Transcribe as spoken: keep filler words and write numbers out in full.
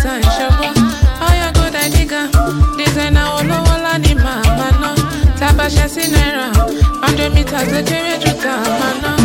time, sugar. Oh, you good, I dig her. Designer, all over, Lani, mama, no. Tabasha, Sinera. Hundred meters, the Jerry, Juta, man, no.